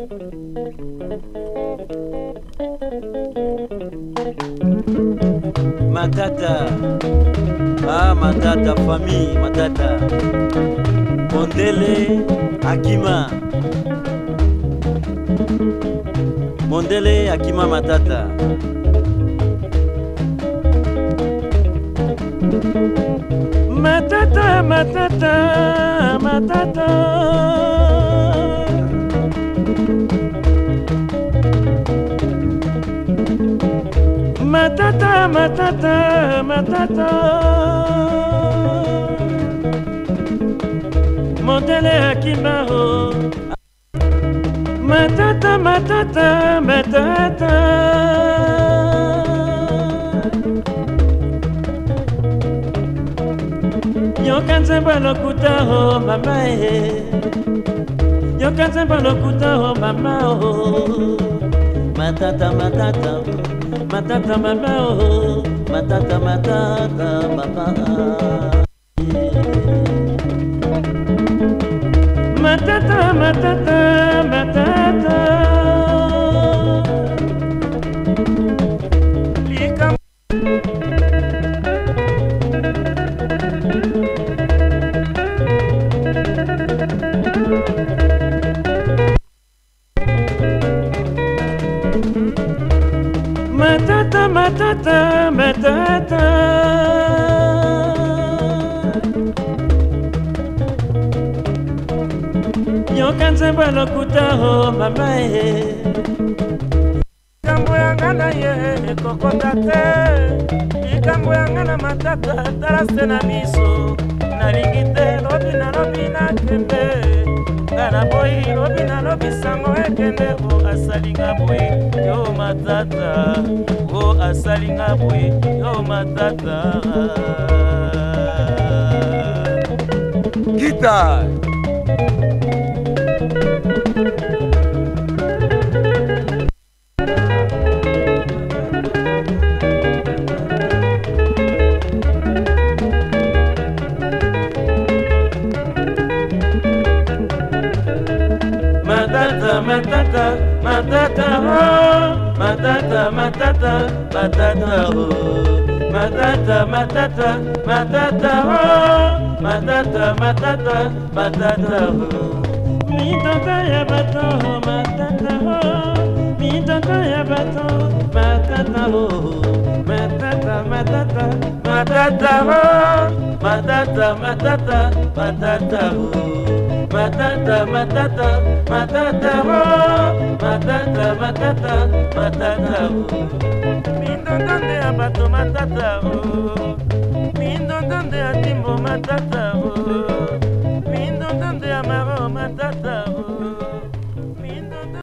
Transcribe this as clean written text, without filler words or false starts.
Matata, ah Matata, famille Matata, Mondele Akima, Mondele Akima Matata. Matata, Matata, Matata. Matata, Matata, Matata. Mondele Akima, oh. Matata, Matata, Matata. Yokanze balokuta oh mama eh. Yokanze balokuta oh mama oh. Matata, Matata, Matata mama oh. Matata, Matata, mama. Matata, Matata, Matata. Matata, Matata, Matata. Yokanze balokuta oh mama eh. Ikambo yangana ye kokota te. Ikambo yangana Matata tarase na miso. Nalingi te lobi na kende. Kana boy lobi na lobi sango ekende. Oh asalinga boy yo Matata. Oh asalinga boy yo Matata. Guitar. Matata, Matata, Matata, oh. Matata, Matata, Matata, oh. Matata, Matata, Matata, oh. Matata, Matata, Matata, oh. Mitata ya bato, Matata, oh. Mitata ya bato, Matata, oh. Matata, Matata, Matata, oh. Matata, Matata, Matata, oh. Matata, Matata, Matata, oh. Matata, Matata, Matata, oh. Mindondonde abato Matata, oh. Mindondonde atimbo Matata,